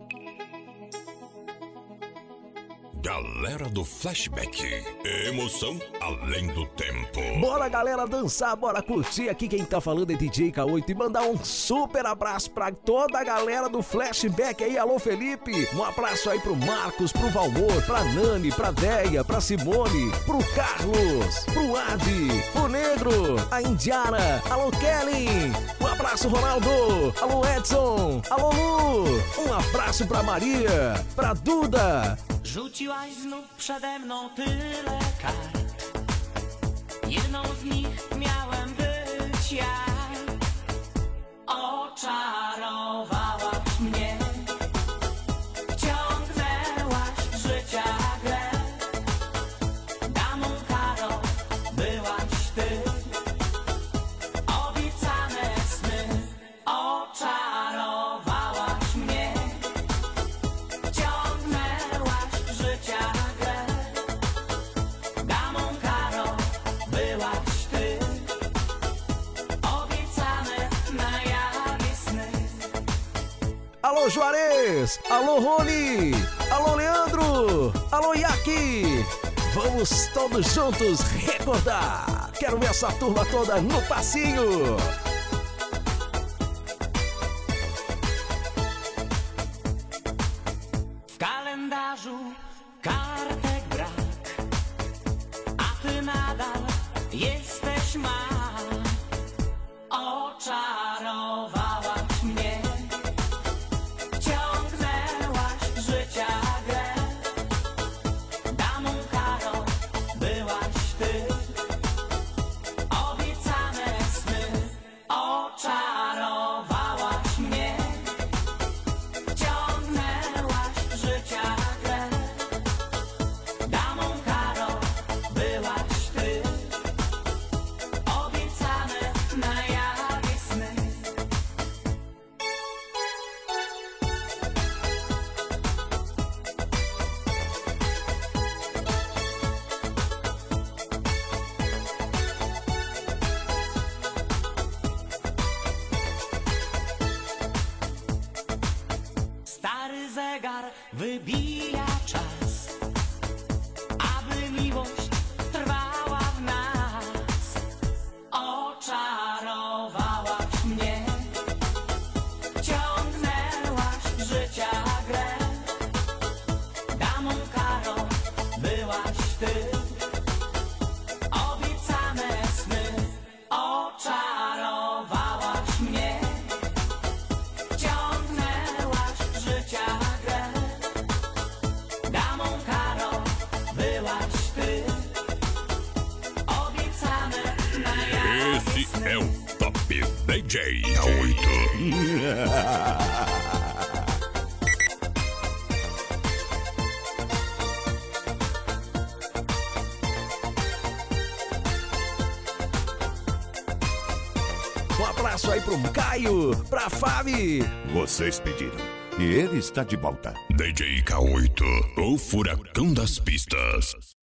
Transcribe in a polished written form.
Galera do Flashback, emoção além do tempo. Bora galera dançar, bora curtir. Aqui quem tá falando é DJ K8 e mandar um super abraço pra toda a galera do Flashback aí. Alô Felipe, um abraço aí pro Marcos, pro Valmor, pra Nani, pra Deia, pra Simone, pro Carlos, pro Adi, pro Negro, a Indiara, alô Kelly, um abraço Ronaldo, alô Edson, alô Lu, um abraço pra Maria, pra Duda. Rzuciłaś znów przede mną tyle kart. Jedną z nich miałem być ja. Oczarowałaś mnie, wciągnęłaś w życia grę. Damą karą byłaś ty, obiecane sny. Oczarowałaś mnie, wciągnęłaś w życia grę. Damą karą byłaś ty, obiecane na jawie sny. Alô Juarez, alô Rony, alô Leandro, alô Yaki. Vamos todos juntos recordar. Quero ver essa turma toda no passinho. W kalendarzu kartek brak, a ty nadal jesteś ma. Oczarowałaś mnie, wciągnęłaś w życia grę. Damą karą byłaś ty, obiecane sny. Oczarowałaś mnie, wciągnęłaś w życia grę. Damą karą byłaś ty, obiecane na jawie sny. Stary zegar wybija czas, aby miłość trwała w nas. Oczarowałaś mnie, wciągnęłaś w życia grę. Damą karą byłaś ty, obiecane sny. Oczarowałaś mnie, wciągnęłaś w życia grę. Damą karą byłaś ty, obiecane na jawie Esse sny. é o Top DJ K8. Um abraço aí pro Caio, pra Fabi. Vocês pediram. E ele está de volta. DJ K8, o furacão das pistas.